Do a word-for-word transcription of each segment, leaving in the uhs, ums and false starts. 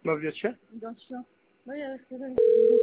Ma voiture. Bien sûr. Oui, euh, c'est vrai.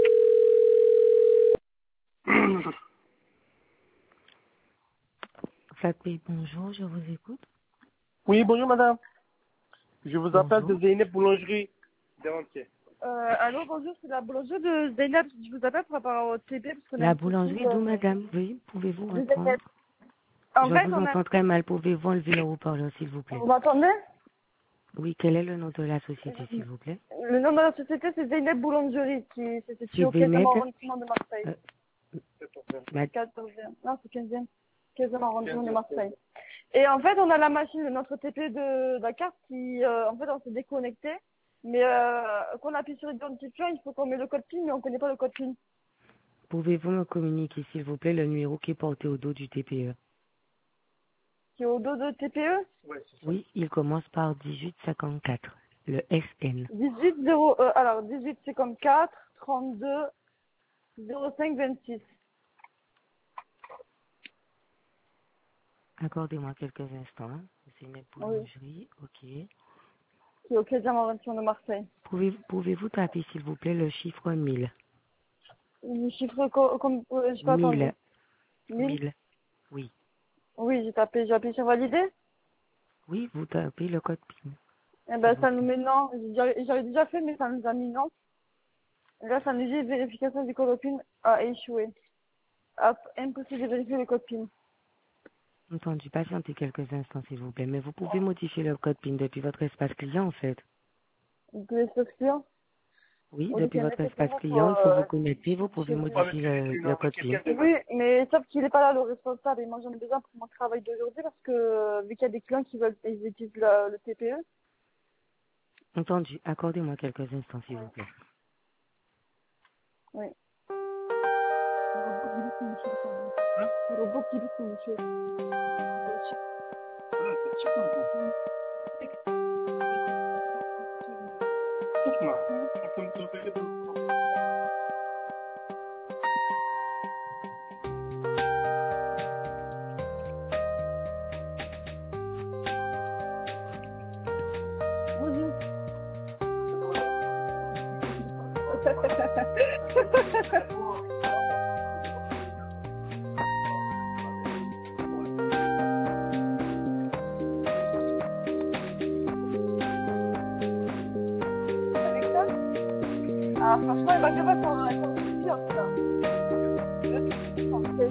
Fatih, bonjour, je vous écoute. Oui, bonjour madame. Je vous appelle de Bonjour. Zeynep Boulangerie d'Aventier. Euh, allô, bonjour, c'est la boulangerie de Zeynep. Je vous appelle par rapport au T P parce qu'on a La un souci boulangerie d'où, de, madame? Oui, pouvez-vous de Zeynep. répondre? En Je fait, vous on a... entends très mal. Pouvez-vous enlever le haut-parleur, s'il vous plaît? Vous m'entendez? Oui, quel est le nom de la société, s'il vous plaît? Le nom de la société, c'est Zeynep Boulangerie, qui se situe C'est au quinzième Zeynep. arrondissement de Marseille. Euh, ma- quatorzième. Non, c'est quinzième. quinzième arrondissement de Marseille. Et en fait, on a la machine de notre T P de la carte qui, euh, en fait, on s'est déconnecté. Mais euh, quand on appuie sur l'identifiant, il faut qu'on met le code PIN, mais on connaît pas le code PIN. Pouvez-vous me communiquer, s'il vous plaît, le numéro qui est porté au dos du T P E? Qui est au dos de T P E. Ouais, c'est ça. Oui, il commence par dix-huit cinquante-quatre, le S N. dix-huit zéro, euh, alors dix-huit cinquante-quatre, trente-deux, zéro cinq vingt-six. Accordez-moi quelques instants. Hein. Zeynep Oui. Boulangerie, ok. Qui est au quinzième arrondissement de Marseille. Pouvez- Pouvez-vous taper, s'il vous plaît, le chiffre mille? Le chiffre, co- comme, euh, j'ai pas attendu. Mille. mille. Mille. Oui. Oui, j'ai tapé, j'ai appuyé sur valider. Oui, vous tapez le code PIN, Eh s'il ben, vous ça nous plaît. met non. J'avais j'avais déjà fait, mais ça nous a mis non. Et là, ça nous dit vérification du code PIN a échoué. Hop, impossible de vérifier le code PIN. Entendu, patientez quelques instants, s'il vous plaît. Mais vous pouvez modifier le code PIN depuis votre espace client, en fait. Vous pouvez s'inscrire. Oui, Ok, depuis votre espace effectivement, pour, client, il faut euh, vous connecter, vous pouvez chez- Ah, mais modifier tu fais le, plus, le non, mais code PIN. quelqu'un de... Oui, mais sauf qu'il n'est pas là, le responsable, et moi j'en ai besoin pour mon travail d'aujourd'hui parce que, euh, vu qu'il y a des clients qui veulent, ils utilisent la- le T P E. Entendu, accordez-moi quelques instants, s'il Oui. vous plaît. Oui. Le robot qui dit monsieur, pardon. Le robot qui dit monsieur. Bonjour. Avec ça? Ah, franchement, il va que pas s'en s'en sortir, ça. Parfait.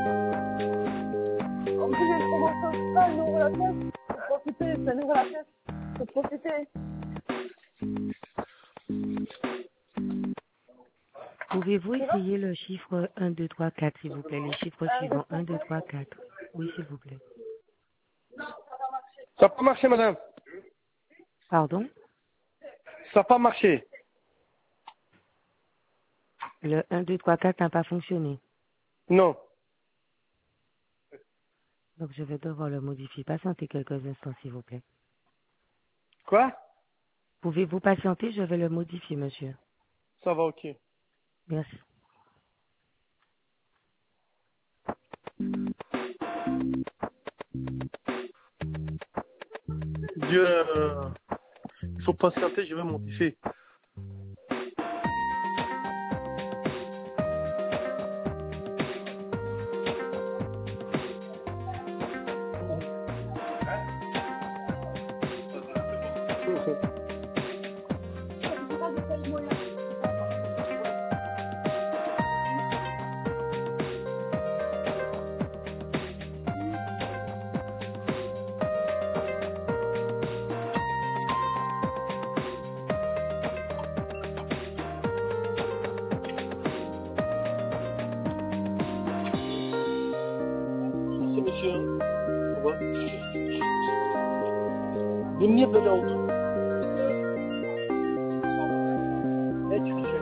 En plus, il y a une promotion, c'est pas un euro la pièce. Faut profiter, c'est un euro la pièce. Faut profiter. Pouvez-vous C'est bon? essayer le chiffre un, deux, trois, quatre, s'il vous plaît, les chiffres Un, deux, suivants, trois, un, deux, quatre. trois, quatre. Oui, s'il vous plaît. Ça n'a pas marché, madame. Pardon? Ça n'a pas marché. Le un, deux, trois, quatre n'a pas fonctionné. Non. Donc, je vais devoir le modifier. Patientez quelques instants, s'il vous plaît. Quoi? Pouvez-vous patienter? Je vais le modifier, monsieur. Ça va, ok. Merci. Dieu, euh, il faut patienter, je vais modifier. Merci, monsieur. Au revoir. Venez, venez en dessous. Eh, tu fais.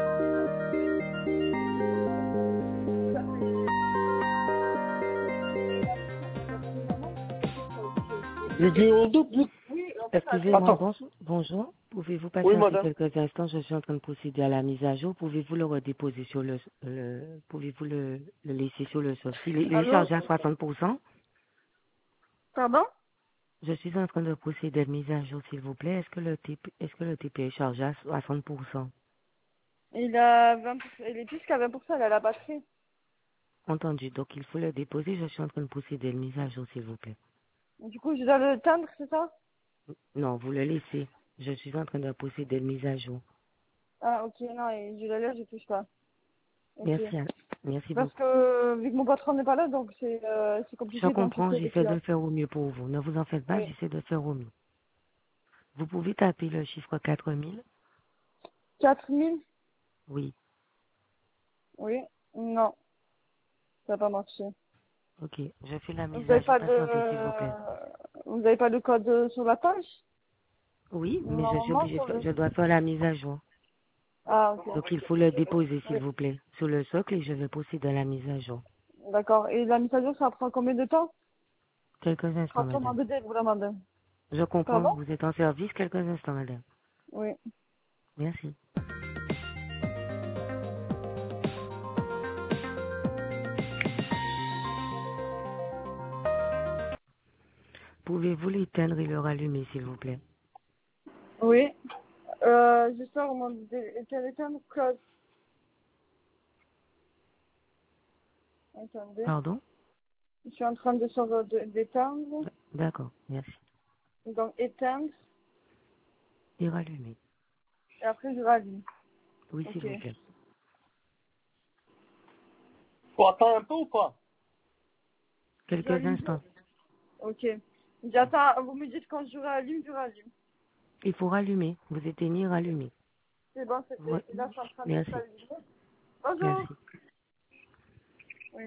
Le vieux en double. Excusez-moi, Attends. bonjour. Bonjour. Pouvez-vous Oui, patienter madame. quelques instants? Je suis en train de procéder à la mise à jour. Pouvez-vous le redéposer sur le, le pouvez-vous le, le laisser sur le sol? Il est, il est Allô? chargé à soixante pour cent. Pardon? Je suis en train de procéder à mise à jour, s'il vous plaît. Est-ce que le T P, est-ce que le T P est chargé à soixante pour cent? Il a vingt pour cent, il est plus qu'à vingt pour cent, il a la batterie. Entendu. Donc, il faut le déposer. Je suis en train de procéder à mise à jour, s'il vous plaît. Du coup, je dois le teindre, c'est ça? Non, vous le laissez. Je suis en train de procéder à mise à jour. Ah, ok, non, et je le laisse, je touche pas. Ok. Merci. hein. Merci Parce beaucoup. que, vu que mon patron n'est pas là, donc c'est, euh, c'est Je compliqué comprends. d'insulter les J'essaie de clients. faire au mieux pour vous. Ne vous en faites pas. Oui. J'essaie de faire au mieux. Vous pouvez taper le chiffre quatre mille? quatre mille? Oui. Oui. Non, ça n'a pas marché. Ok. Je fais la Vous mise n'avez à jour. pas Patientez, s'il vous plaît. de, vous n'avez pas de code sur la page? Oui, mais je suis Normalement, obligée de sur faire, le... je dois faire la mise à jour. Ah, ok. Donc, il faut le déposer, Oui. s'il vous plaît, sur le socle et je vais procéder à la mise à jour. D'accord. Et la mise à jour, ça prend combien de temps? Quelques Ce sera instants, sûrement madame. de vous la demandez. Je comprends. Pardon? Vous êtes en service. Quelques instants, madame. Oui. Merci. Pouvez-vous l'éteindre et le rallumer, s'il vous plaît? Oui. Euh, je sors mon dé- téléphone code. Attendez. Pardon? Je suis en train de sortir de- d'éteindre. D'accord. Merci. Donc, éteindre. Et rallumer. Et après, je rallume. Oui, s'il Ok. vous plaît. Faut attendre un peu ou pas? Quelques J'allume. instants. Ok. J'attends. Vous me dites quand je rallume, je rallume. Il faut rallumer. Vous éteignez, rallumer. C'est bon, c'est Moi- fait. Là, je suis en train de Merci. s'allumer. Bonjour. Merci. Oui.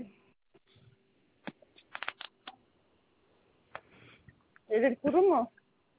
Et le couronne?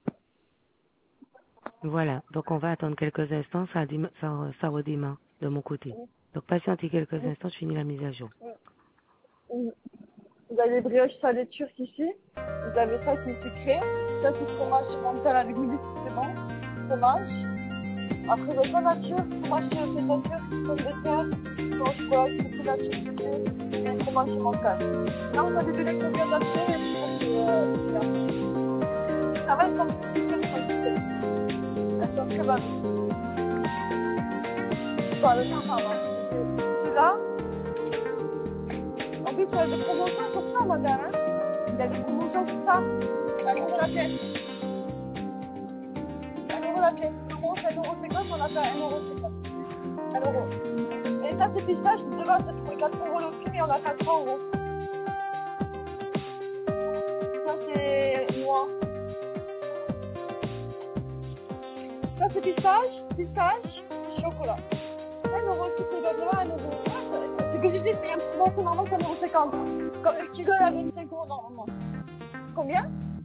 Voilà. Donc, on va attendre quelques instants. Ça, déma- ça, ça redémarre de mon côté. Oui. Donc, patientez quelques instants. Je finis la mise à jour. Oui. Vous avez les brioches salées turques ici. Vous avez ça qui est sucré. Ça, c'est fromage mental avec mille c'est bon. Fromage. Après, le pain nature, fromage sur c'est nature, pomme de terre, sauce quoi, c'est nature sucré, et un fromage mental. Là, vous avez donné combien d'assiettes et puis, euh, bien. Ça va, elles sont super quantités. Elles sont très bonnes. Enfin, le temps, pardon. Celui-là, en plus, il y a des promotions sur ça, madame, hein. Il y a des promotions sur ça. Un euro la pièce. Un euro la pièce. Comment c'est un euro cinquante, on a fait un euro cinquante. Un euro. Et ça, c'est pistache, de base, ça coûte quatre euros le prix, mais on a fait trois euros. Ça, c'est noir. Ça, c'est pistache, pistache, chocolat. Un euro, si c'est de un euro. C'est que je dis, c'est un promotion normalement, c'est un euro cinquante. Comme le kilo, il y a vingt-cinq euros normalement. Combien?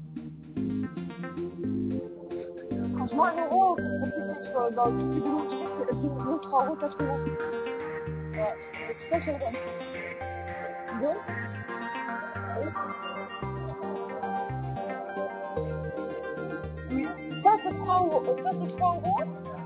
Franchement, un euro, c'est compliqué, tu vois, dans le petit boulot, c'est deux euros, trois euros, quatre euros. Ouais, c'est très cher, comme ça. Deux? Oui. Oui. Ça, c'est trois euros. Euh, Ça, c'est trois euros.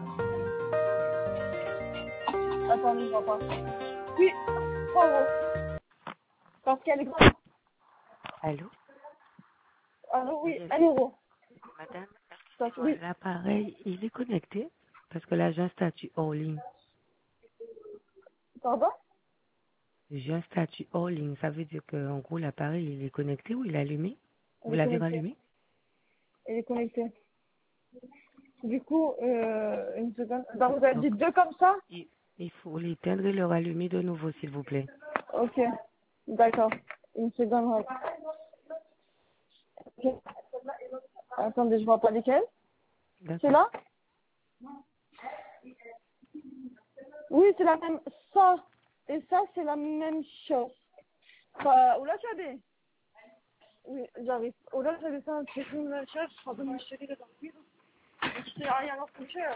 Attends, je vois pas. Oui, trois euros. Parce qu'elle est grande. Allô? Alors oui, Oui, un euro. madame? Ça, oui. L'appareil, il est connecté? Parce que là, j'ai un statut hors ligne. Pardon? J'ai un statut hors ligne. Ça veut dire qu'en gros, l'appareil, il est connecté ou il est allumé? Vous Elle est l'avez connectée. rallumé? Elle est connectée. Du coup, euh, une seconde. Donc, vous avez Donc, dit deux comme ça? il, il faut l'éteindre et le rallumer de nouveau, s'il vous plaît. Ok. D'accord. Une seconde. Ok. Attendez, je vois pas lesquels. C'est D'accord. là? Oui, c'est la même. Ça et ça, c'est la même chose. Enfin, où là, tu as des? Oui, j'arrive. Où là, j'avais ça, c'est une même chose. Je crois que je suis dedans. Je sais rien, alors que je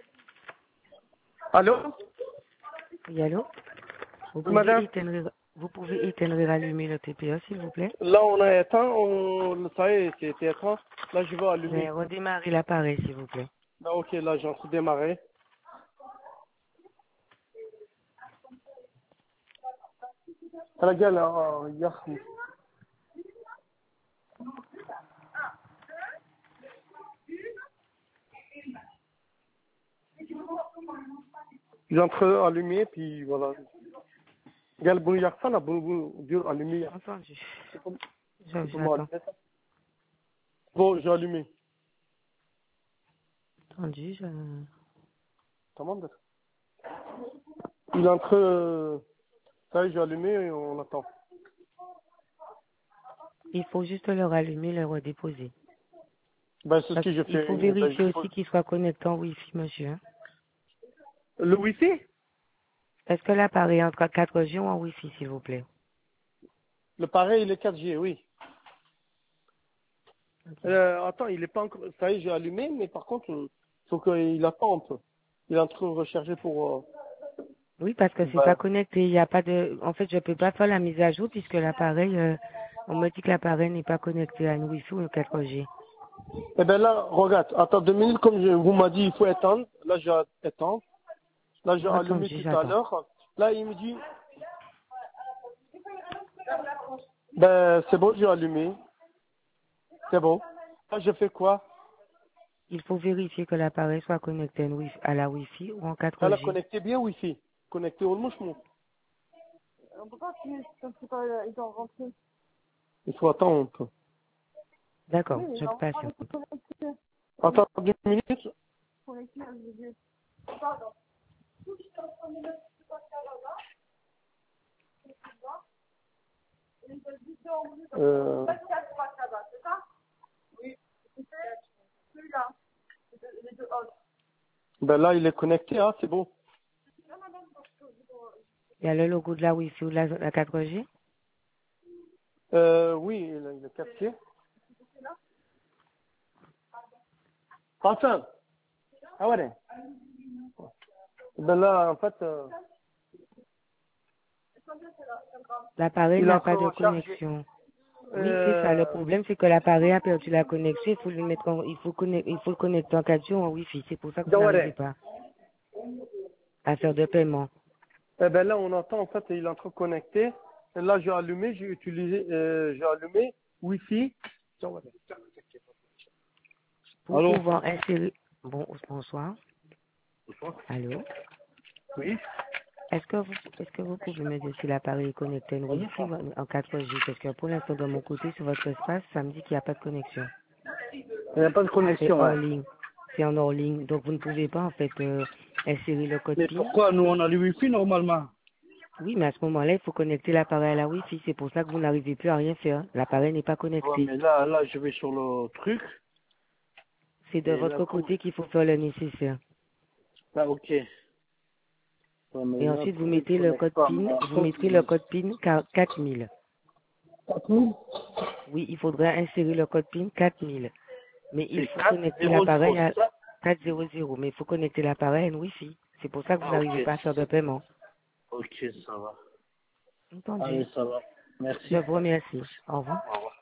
Allô? Oui, allô? Vous Oui, pouvez madame? éteindre, vous pouvez éteindre et rallumer le T P E, s'il vous plaît? Là, on a éteint, on... ça y est, c'était éteint. Là, je vais Mais allumer. redémarrez l'appareil, s'il vous plaît. Là, ok, là, j'en suis démarré. رجال يا Il est en train d'allumer, puis voilà. Regarde, bon, il y a ça là, bon, bon, Dieu, allumé. Entendu. C'est comme- Je- c'est comment J'attends. allumer ça? Bon, j'ai allumé. Entendu, je... Comment dire? Il est en train... euh, Ça y est, j'ai allumé et on attend. Il faut juste le rallumer, le redéposer. Ben, c'est ce Parce que j'ai qu'il fait. faut Ben, vérifier je aussi pose- qu'il soit connecté en Wi-Fi, monsieur. hein. Le Wi-Fi? Est-ce que l'appareil est entre quatre G ou en Wi-Fi, s'il vous plaît? Le pareil, il est quatre G, oui. Euh, attends, il est pas encore... Ça y est, j'ai allumé, mais par contre, il faut qu'il attende un peu. Il est en train de rechercher pour... euh, Oui, parce que c'est ben, pas connecté. Il y a pas de. En fait, je peux pas faire la mise à jour puisque l'appareil, euh, on me dit que l'appareil n'est pas connecté à une Wi-Fi ou une quatre G. Eh ben là, regarde, attends deux minutes, comme je, vous m'a dit, il faut éteindre. Là, j'ai éteint. Là, j'ai allumé Entendu, tout à j'attends. l'heure. Là, il me dit, ben, c'est bon, j'ai allumé. C'est bon. Là, je fais quoi? Il faut vérifier que l'appareil soit connecté à, une Wi- à la Wi-Fi ou en quatre Elle a G. connecté bien Wi-Fi. Connecté au mouchemou. Pourquoi tu, quand c'est pas, ils sont rentrés? Il faut attendre un peu. D'accord, Oui, mais je normalement, patiente. ils sont connectés. Attends deux minutes. Connectés, je veux dire. Pardon. Euh, C'est ça? Oui. Celui-là. Les deux autres. ben là, il est connecté, hein, c'est bon. Il y a le logo de la Wi-Fi ou de la, la quatre G. Euh, oui, il est il est capté. Enfin. Ah ouais. Ben là, en fait, euh, L'appareil il est n'a en train pas de de recharger. connexion. Oui, c'est ça. Le Euh, problème, c'est que l'appareil a perdu la connexion. Il faut lui mettre en, il faut connecter, il faut le connecter en quatre G ou en Wi-Fi. C'est pour ça que vous n'arrivez Jaware. pas à faire de paiement. Eh ben là, on entend, en fait, il est en train de connecter. Et là, j'ai allumé, j'ai utilisé, euh, j'ai allumé Wi-Fi. Pour Allô? pouvoir insérer, bon, bonsoir. Allô? Oui. Est-ce que vous, est-ce que vous pouvez me dire si l'appareil est connecté en Wi-Fi ou en en quatre G? Parce que pour l'instant, de mon côté, sur votre espace, ça me dit qu'il n'y a pas de connexion. Il n'y a pas de C'est connexion, hors ouais. ligne. C'est en hors ligne. Donc, vous ne pouvez pas, en fait, euh, insérer le code Mais PIN. pourquoi nous, on a le Wi-Fi normalement? Oui, mais à ce moment-là, il faut connecter l'appareil à la Wi-Fi. C'est pour ça que vous n'arrivez plus à rien faire. L'appareil n'est pas Ouais, connecté. mais là, là, je vais sur le truc. C'est de Et là, votre comme... côté qu'il faut faire le nécessaire. Ah, ok. Ouais, mais Et là, ensuite, vous pourquoi il ne mettez le connecte code pas? PIN, Mais vous après, mettrez le il... code PIN quatre mille. quatre mille? Oui, il faudra insérer le code PIN quatre mille. Mais il C'est faut quatre connecter zéro l'appareil zéro, à c'est ça? quatre cents. Mais il faut connecter l'appareil à une Wi-Fi. C'est pour ça que vous Ah, n'arrivez ok. pas à faire de paiement. Ok, ça va. Entendu. Allez, ça va. Je Merci. vous remercie. Au revoir. Au revoir.